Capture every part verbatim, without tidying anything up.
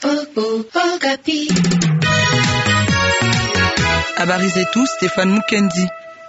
Habari zetu Stefan Mukendi.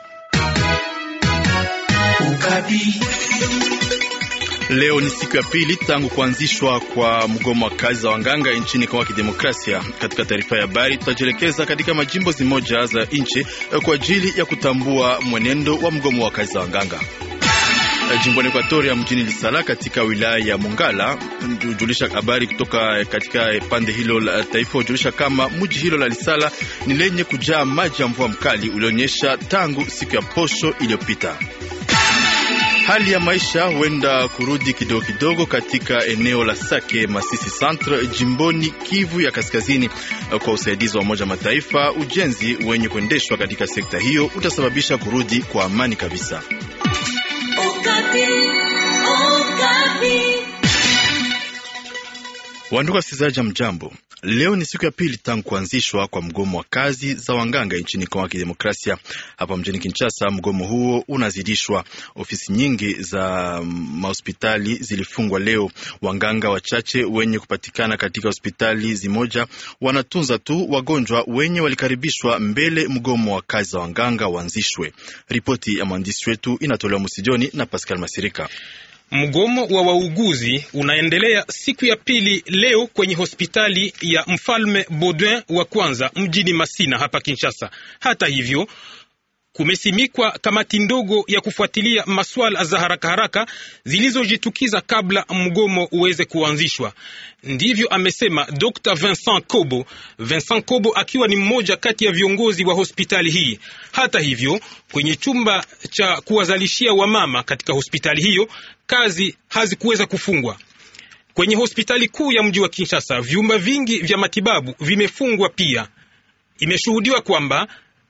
Leo ni siku ya pili tangu kuanzishwa kwa mgomo wa kazi za wanganga nchini Kongo ya Kidemokrasia. Katika taarifa ya habari tutajielekeza katika majimbo zimoja za nchi kwa ajili ya kutambua mwenendo wa mgomo wa kazi za wanganga. Jimboni Ekwatoria mjini Lisala katika wilaya ya Mongala, hujulisha habari kutoka katika pande hilo la taifa, hujulisha kama mji hilo la Lisala ni lenye kujaa maji ya mvua mkali ulionyesha tangu siku ya posho iliyopita. Hali ya maisha huenda kurudi kidogo kidogo katika eneo la Sake Masisi Centre jimboni Kivu ya Kaskazini. Kwa usaidizi wa Umoja Mataifa, ujenzi wenye kuendeshwa katika sekta hiyo utasababisha kurudi kwa amani kabisa. Wandugu wasikilizaji, mjambo. Leo ni siku ya pili tangu kuanzishwa kwa mgomo wa kazi za wanganga nchini Kongo ya Kidemokrasia. Hapa mjini Kinshasa, mgomo huo unazidishwa. Ofisi nyingi za mahospitali zilifungwa leo. Wanganga wachache wenye kupatikana katika hospitali zimoja wanatunza tu wagonjwa wenye walikaribishwa mbele mgomo wa kazi za wanganga uanzishwe. Ripoti ya mwandishi wetu inatolewa msijoni na Pascal Masirika. Mgomo wa wauguzi unaendelea siku ya pili leo kwenye hospitali ya Mfalme Baudouin wa kwanza mjini Masina hapa Kinshasa. Hata hivyo, kumesimikwa kamati ndogo ya kufuatilia masuala za haraka haraka zilizojitukiza kabla mgomo uweze kuanzishwa. Ndivyo amesema Doctor Vincent Kobo. Vincent Kobo akiwa ni mmoja kati ya viongozi wa hospitali hii. Hata hivyo, kwenye chumba cha kuwazalishia wamama katika hospitali hiyo, kazi hazikuweza kufungwa. Kwenye hospitali kuu ya mji wa Kinshasa, vyumba vingi vya matibabu vimefungwa pia. Imeshuhudiwa kwamba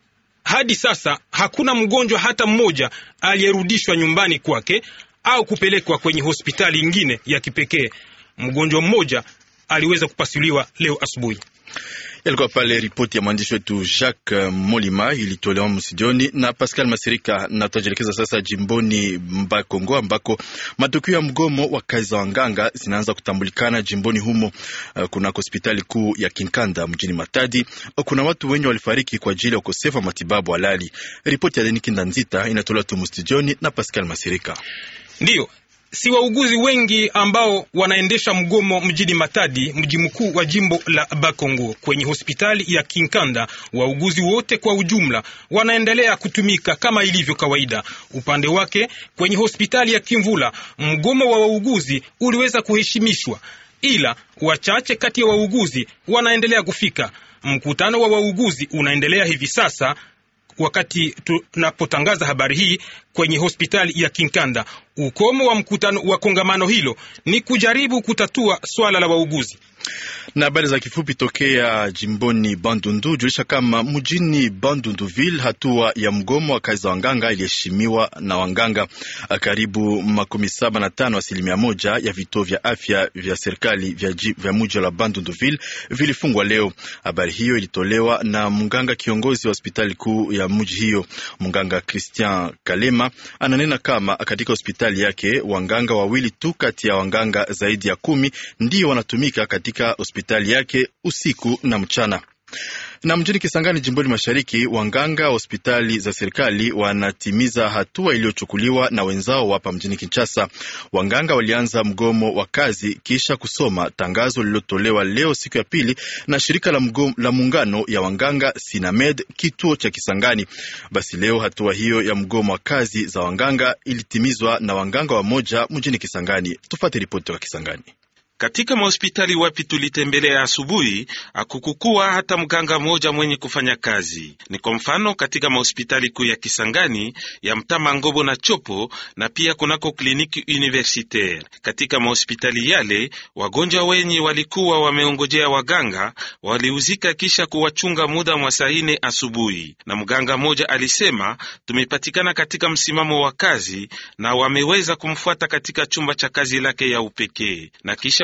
hadi sasa hakuna mgonjwa hata mmoja aliyerudishwa nyumbani kwake au kupelekwa kwenye hospitali ingine ya kipekee. Mgonjwa mmoja aliweza kupasuliwa leo asubuhi. Yalikuwa pale ripoti ya mwandishi wetu Jacques Molima ilitolewa msijoni na Pascal Masirika. Na tutajelekeza sasa jimboni Mbakongo ambako matukio ya mgomo wa kazi za wanganga zinaanza kutambulikana jimboni humo. Kuna hospitali kuu ya Kinkanda mjini Matadi, kuna watu wenye walifariki kwa ajili ya ukosefu wa matibabu halali. Ripoti ya Denis Kindanzita inatolewa tu msijoni na Pascal Masirika. Ndiyo, si wauguzi wengi ambao wanaendesha mgomo mjini Matadi, mji mkuu wa jimbo la Bakongo. Kwenye hospitali ya Kinkanda, wauguzi wote kwa ujumla wanaendelea kutumika kama ilivyo kawaida. Upande wake, kwenye hospitali ya Kimvula, mgomo wa wauguzi uliweza kuheshimishwa, ila wachache kati ya wauguzi wanaendelea kufika. Mkutano wa wauguzi unaendelea hivi sasa wakati tunapotangaza habari hii kwenye hospitali ya Kinkanda. Ukomo wa mkutano wa kongamano hilo ni kujaribu kutatua swala la wauguzi. Na habari za kifupi tokea jimboni Bandundu, julisha kama mjini Bandunduville hatua ya mgomo wa kazi za wanganga iliheshimiwa na wanganga. Karibu makumi saba na tano asilimia moja ya vituo vya afya vya serikali vya, vya mji la Bandunduville vilifungwa leo. Habari hiyo ilitolewa na mganga kiongozi wa hospitali kuu ya mji hiyo. Mganga Christian Kalema ananena kama katika hospitali yake wanganga wawili tu kati ya wanganga zaidi ya kumi ndio wanatumika katika hospitali yake usiku na mchana. Na mjini Kisangani jimboni mashariki, wanganga wa hospitali za serikali wanatimiza hatua iliyochukuliwa na wenzao hapa mjini Kinshasa. Wanganga walianza mgomo wa kazi kisha kusoma tangazo lililotolewa leo siku ya pili na shirika la, mgomo, la muungano ya wanganga Sinamed kituo cha Kisangani. Basi leo hatua hiyo ya mgomo wa kazi za wanganga ilitimizwa na wanganga wa moja mjini Kisangani. Tufuate ripoti kutoka Kisangani. Katika mahospitali wapi tulitembelea asubuhi, hakukukua hata mganga mmoja mwenye kufanya kazi. Ni kwa mfano katika mahospitali kuu ya Kisangani, ya Mtama, Ngobo na Chopo, na pia kunako kliniki universitaire. Katika mahospitali yale, wagonjwa wenye walikuwa wameongojea waganga waliuzika kisha kuwachunga muda mwa saa nne asubuhi. Na mganga mmoja alisema, tumepatikana katika msimamo wa kazi na wameweza kumfuata katika chumba cha kazi lake ya upekee. Na kisha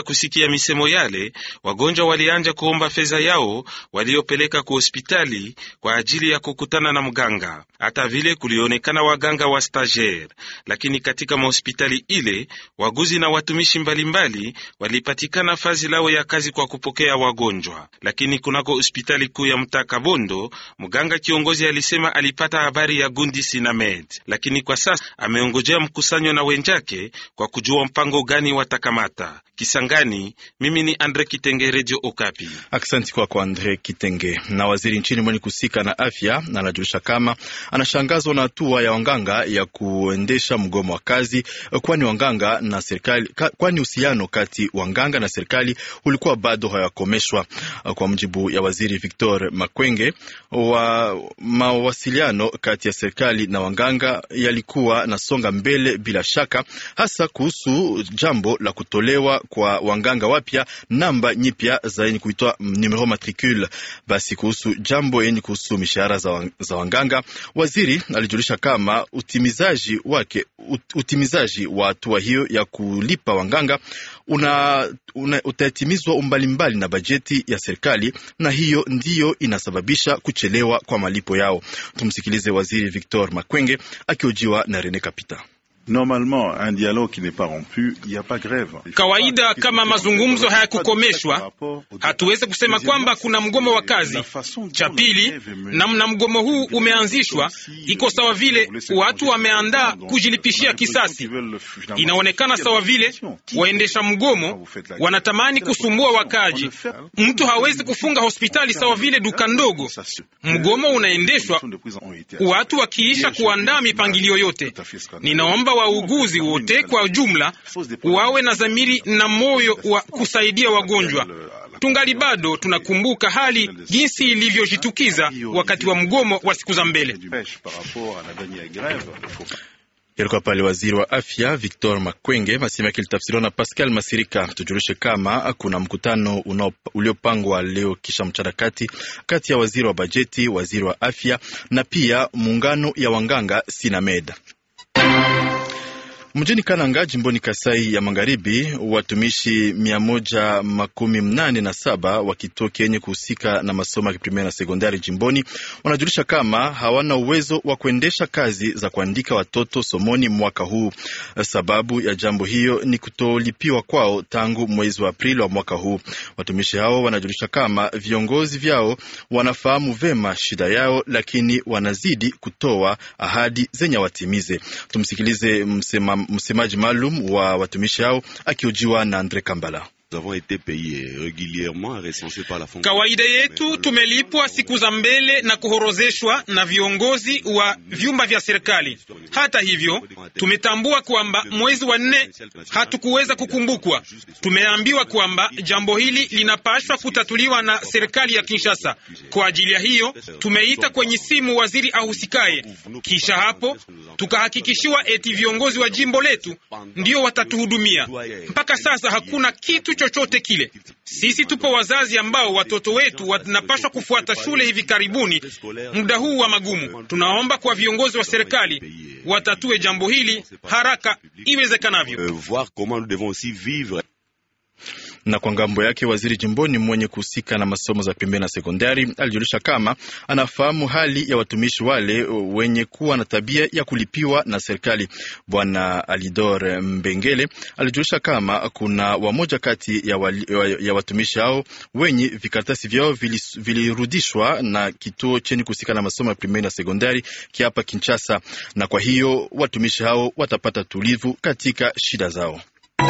kusikia misemo yale, wagonjwa walianja kuomba fedha yao waliopeleka ku hospitali kwa ajili ya kukutana na mganga. Hata vile kulionekana waganga wa stagiaire, lakini katika mahospitali ile waguzi na watumishi mbalimbali walipatikana fazi lao ya kazi kwa kupokea wagonjwa. Lakini kunako hospitali kuu ya mtaa Kabondo, mganga kiongozi alisema alipata habari ya gundi Sinamed, lakini kwa sasa ameongojea mkusanyo na wenjake kwa kujua mpango gani watakamata. Kisangani, mimi ni Andre Kitenge, Radio Okapi. Aksanti kwa kwa Andre Kitenge. Na waziri nchini mwenye kusika na afya anajulisha kama anashangazwa na hatua ya wanganga ya kuendesha mgomo wa kazi, kwani wanganga na serikali kwani uhusiano kati wanganga na serikali ulikuwa bado hayakomeshwa. Kwa mjibu ya waziri Victor Makwenge, wa mawasiliano kati ya serikali na wanganga yalikuwa na songa mbele bila shaka, hasa kuhusu jambo la kutolewa kwa wanganga wapya namba nyipya za yenye kuitwa numero matricule. Basi kuhusu jambo yenye kuhusu mishahara za, za wanganga, waziri alijulisha kama utimizaji wake ut, utimizaji wa hatua hiyo ya kulipa wanganga una, una utatimizwa umbalimbali na bajeti ya serikali, na hiyo ndiyo inasababisha kuchelewa kwa malipo yao. Tumsikilize waziri Victor Makwenge akiojiwa na Rene Kapita. Normalement, un dialogue qui n'est pas rompu, il y a pas grève. Kawaida kama mazungumzo hayakukomeshwa, hatuwezi kusema kwamba kuna mgomo wa kazi. Cha pili, namna mgomo huu umeanzishwa iko sawa vile watu wameandaa kujilipishia kisasi. Inaonekana sawa vile waendesha mgomo wanatamani kusumbua wakaji. Mtu hawezi kufunga hospitali sawa vile duka ndogo. Mgomo unaendeshwa watu wakiisha kuandaa mipangilio yote. Ninaomba wauguzi wote kwa jumla wawe na dhamiri na moyo wa kusaidia wagonjwa. Tungali bado tunakumbuka hali jinsi ilivyojitukiza wakati wa mgomo wa siku za mbele. Yalikuwa pale waziri wa afya Victor Makwenge, masema kilitafsiriwa na Pascal Masirika. Tujulishe kama kuna mkutano uliopangwa leo kisha mchana kati kati ya waziri wa bajeti, waziri wa afya na pia muungano ya wanganga Sinamed. Mjini Kananga, jimboni Kasai ya Magharibi, watumishi mia moja makumi mnane na saba wa kituo kenye kuhusika na masomo ya kiprimari na sekondari jimboni wanajulisha kama hawana uwezo wa kuendesha kazi za kuandika watoto somoni mwaka huu. Sababu ya jambo hiyo ni kutolipiwa kwao tangu mwezi wa Aprili wa mwaka huu. Watumishi hao wanajulisha kama viongozi vyao wanafahamu vema shida yao, lakini wanazidi kutoa ahadi zenye watimize. Tumsikilize msema msemaji maalum wa watumishi hao akiojiwa na Andre Kambala. Kawaida yetu tumelipwa siku za mbele na kuhorozeshwa na viongozi wa vyumba vya serikali. Hata hivyo, tumetambua kwamba mwezi wa nne hatukuweza kukumbukwa. Tumeambiwa kwamba jambo hili linapaswa kutatuliwa na serikali ya Kinshasa. Kwa ajili ya hiyo, tumeita kwenye simu waziri ahusikaye. Kisha hapo, tukahakikishiwa eti viongozi wa jimbo letu ndio watatuhudumia. Mpaka sasa hakuna kitu chochote kile. Sisi tupo wazazi ambao watoto wetu wanapaswa kufuata shule hivi karibuni muda huu wa magumu. Tunaomba kwa viongozi wa serikali watatue jambo hili haraka iwezekanavyo. Na kwa ngambo yake waziri jimboni mwenye kuhusika na masomo za pembeni na sekondari alijulisha kama anafahamu hali ya watumishi wale wenye kuwa na tabia ya kulipiwa na serikali. Bwana Alidor Mbengele alijulisha kama kuna wamoja kati ya, wali, ya watumishi hao wenye vikaratasi vyao vilirudishwa vili na kituo chenye kuhusika na masomo ya pembeni na sekondari kiapa Kinshasa, na kwa hiyo watumishi hao watapata tulivu katika shida zao.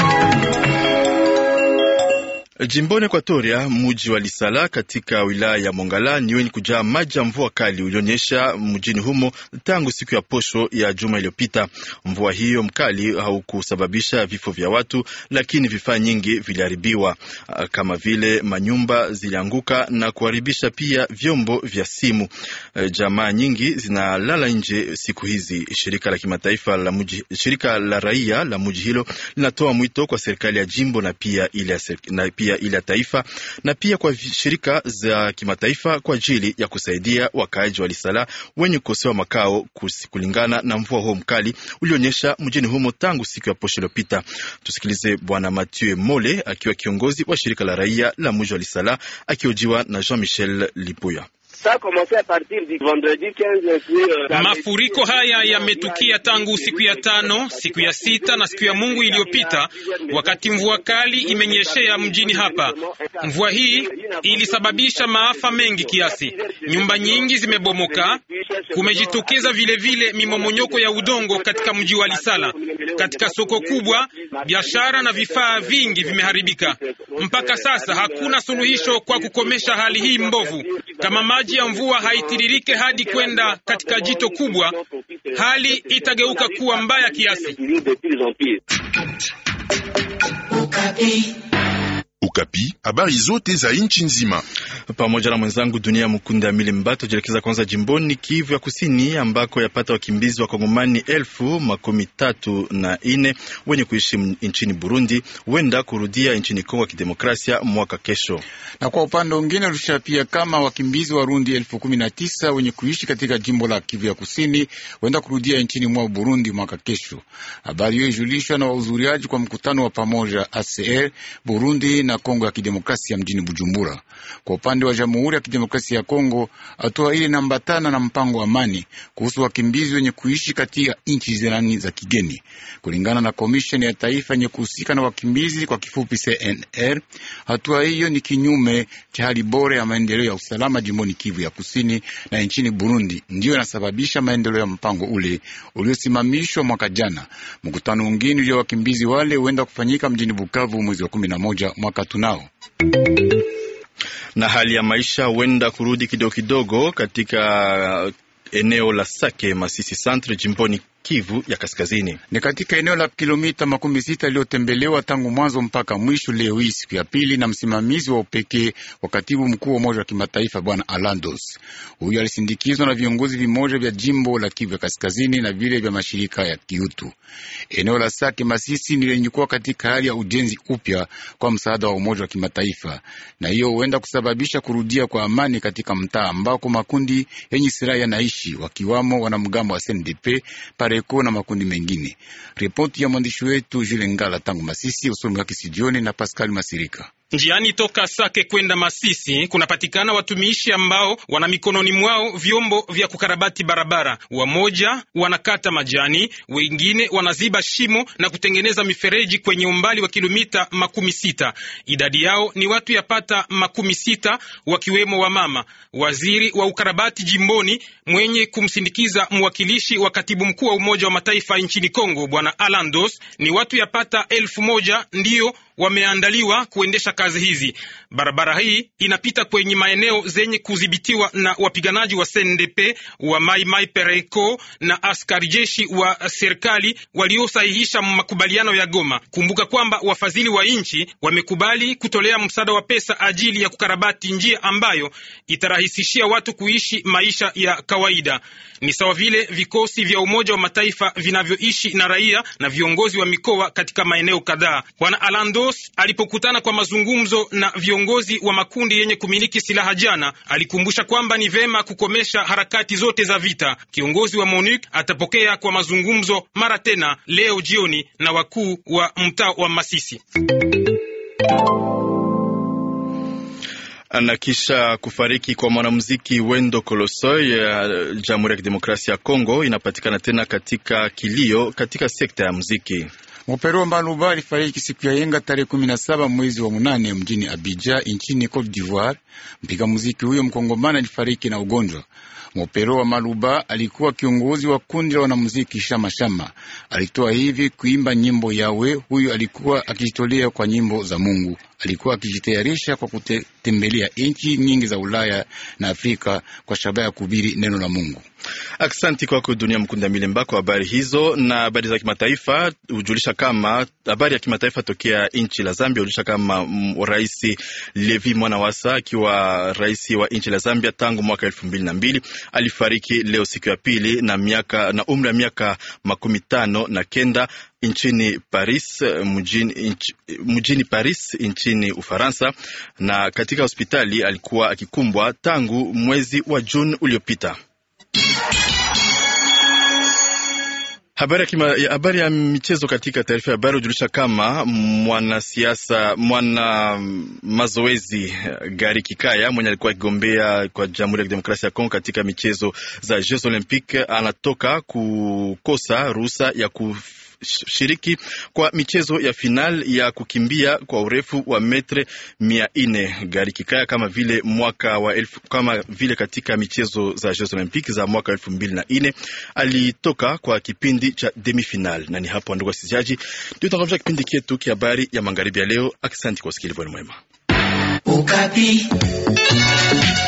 Jimboni Ekwatoria, muji wa Lisala katika wilaya ya Mongala ni wenye kujaa maji ya mvua kali ulionyesha mjini humo tangu siku ya posho ya juma iliyopita. Mvua hiyo mkali haukusababisha vifo vya watu, lakini vifaa nyingi viliharibiwa, kama vile manyumba zilianguka na kuharibisha pia vyombo vya simu. Jamaa nyingi zinalala nje siku hizi. Shirika la kimataifa la mji, shirika la raia la mji hilo linatoa mwito kwa serikali ya jimbo na pia ile na pia pia ile ya taifa na pia kwa shirika za kimataifa kwa ajili ya kusaidia wakaaji wa Lisala wenye kukosewa makao kulingana na mvua huo mkali ulionyesha mjini humo tangu siku ya posho iliyopita. Tusikilize Bwana Mathieu Mole akiwa kiongozi wa shirika la raia la mji wa Lisala akiojiwa na Jean-Michel Lipuya. Mafuriko haya yametukia tangu siku ya tano, siku ya sita na siku ya Mungu iliyopita, wakati mvua kali imenyeshea mjini hapa. Mvua hii ilisababisha maafa mengi kiasi. Nyumba nyingi zimebomoka, kumejitokeza vile vile mimomonyoko ya udongo katika mji wa Lisala. Katika soko kubwa, biashara na vifaa vingi vimeharibika. Mpaka sasa hakuna suluhisho kwa kukomesha hali hii mbovu. Kama maji ya mvua haitiririke hadi kwenda katika jito kubwa, hali itageuka kuwa mbaya kiasi. Ukapi, habari zote za nchi nzima. Pamoja na mwenzangu Dunia Mukunda Milimbato, jelekeza kwanza jimboni Kivu ya Kusini ambako yapata wakimbizi wa Kongomani elfu makumi tatu na ine wenye kuishi nchini Burundi wenda kurudia nchini Kongo ya Kidemokrasia mwaka kesho. Na kwa upande mwingine ulisha pia kama wakimbizi wa Burundi elfu kumi na tisa wenye kuishi katika jimbo la Kivu ya Kusini wenda kurudia nchini mwa Burundi mwaka kesho. Habari hiyo ilijulishwa na wahudhuriaji kwa mkutano wa pamoja A C R Burundi na Kongo ya Kidemokrasia mjini Bujumbura. Kwa upande wa Jamhuri ya Kidemokrasia ya Kongo, hatua ile inambatana na mpango wa amani kuhusu wakimbizi wenye kuishi katika nchi jirani za kigeni. Kulingana na Komisheni ya Taifa yenye kuhusika na wakimbizi kwa kifupi C N R, hatua hiyo ni kinyume cha hali bora ya maendeleo ya usalama jimboni Kivu ya Kusini na nchini Burundi, ndio inasababisha maendeleo ya mpango ule uliosimamishwa mwaka jana. Mkutano mwingine wa wakimbizi wale huenda kufanyika mjini Bukavu mwezi wa kumi na moja mwaka tunao. Na hali ya maisha huenda kurudi kidogo kidogo katika eneo la Sake Masisi Centre jimboni Kivu ya Kaskazini. Ni katika eneo la kilomita makumi sita iliyotembelewa tangu mwanzo mpaka mwisho leo hii siku ya pili na msimamizi wa upekee wa katibu mkuu wa Umoja wa Kimataifa Bwana Alandos. Huyu alisindikizwa na viongozi vimoja vya jimbo la Kivu ya Kaskazini na vile vya mashirika ya kiutu. Eneo la Sake Masisi ni lenye kuwa katika hali ya ujenzi upya kwa msaada wa Umoja wa Kimataifa, na hiyo huenda kusababisha kurudia kwa amani katika mtaa ambako makundi yenye silaha yanaishi, wakiwamo wanamgambo wa S N D P pare na makundi mengine. Ripoti ya mwandishi wetu Jules Ngala tangu Masisi, usomi wake studioni na Pascal Masirika. Njiani toka Sake kwenda Masisi kunapatikana watumishi ambao wana mikononi mwao vyombo vya kukarabati barabara. Wamoja wanakata majani, wengine wanaziba shimo na kutengeneza mifereji kwenye umbali wa kilomita makumi sita. Idadi yao ni watu yapata makumi sita, wakiwemo wa mama. Waziri wa ukarabati jimboni mwenye kumsindikiza mwakilishi wa katibu mkuu wa Umoja wa Mataifa nchini Kongo Bwana Alandos, ni watu yapata elfu moja ndio wameandaliwa kuendesha kazi hizi. Barabara hii inapita kwenye maeneo zenye kudhibitiwa na wapiganaji wa S N D P, wa Mai Mai Pereko na askari jeshi wa serikali waliosahihisha makubaliano ya Goma. Kumbuka kwamba wafadhili wa nchi wamekubali kutolea msaada wa pesa ajili ya kukarabati njia ambayo itarahisishia watu kuishi maisha ya kawaida. Ni sawa vile vikosi vya Umoja wa Mataifa vinavyoishi na raia na viongozi wa mikoa katika maeneo kadhaa. Bwana Alandos alipokutana kwa mazungumzo na viongozi wa makundi yenye kumiliki silaha jana, alikumbusha kwamba ni vema kukomesha harakati zote za vita. Kiongozi wa MONUC atapokea kwa mazungumzo mara tena leo jioni na wakuu wa mtaa wa Masisi. Na kisha kufariki kwa mwanamuziki Wendo Kolosoy, Jamhuri ya Kidemokrasia ya Kongo inapatikana tena katika kilio katika sekta ya muziki. Mopero Mbaluba alifariki siku ya yenga tarehe kumi na saba mwezi wa munane mjini Abidjan nchini Cote d'Ivoire. Mpiga muziki huyo mkongomani alifariki na ugonjwa. Mopero wa Maluba alikuwa kiongozi wa kundi la wanamuziki Shama Shama. Alitoa hivi kuimba nyimbo yawe. Huyu alikuwa akijitolea kwa nyimbo za Mungu. Alikuwa akijitayarisha kwa kutembelea nchi nyingi za Ulaya na Afrika kwa shabaha ya kuhubiri neno la Mungu. Aksanti kwako Dunia Mkunda Milemba kwa habari hizo. Na habari za kimataifa hujulisha kama habari ya kimataifa tokea nchi la Zambia hujulisha kama mm, Rais Levi Mwanawasa akiwa rais wa nchi la Zambia tangu mwaka elfu mbili na mbili alifariki leo siku ya pili na miaka na umri wa miaka makumi tano na kenda nchini Paris mjini, mjini Paris nchini Ufaransa, na katika hospitali alikuwa akikumbwa tangu mwezi wa Juni uliopita. Habari ya, kima, ya, habari ya michezo katika taarifa ya habari hujulisha kama mwanasiasa mwana mazoezi Gari Kikaya mwenye alikuwa akigombea kwa Jamhuri ya Kidemokrasia ya Kongo katika michezo za Jeux Olympiques anatoka kukosa ruhusa ya ku shiriki kwa michezo ya final ya kukimbia kwa urefu wa metre mia ine. Gari Kikaya kama vile mwaka wa elfu, kama vile katika michezo za Jeux Olympiques za mwaka elfu mbili na ine alitoka kwa kipindi cha demi final. Na ni hapo ndugu wasikilizaji ndio tunakomesha kipindi chetu kia habari ya magharibi ya leo. Asante kwa usikilivu mwema. Ukapi.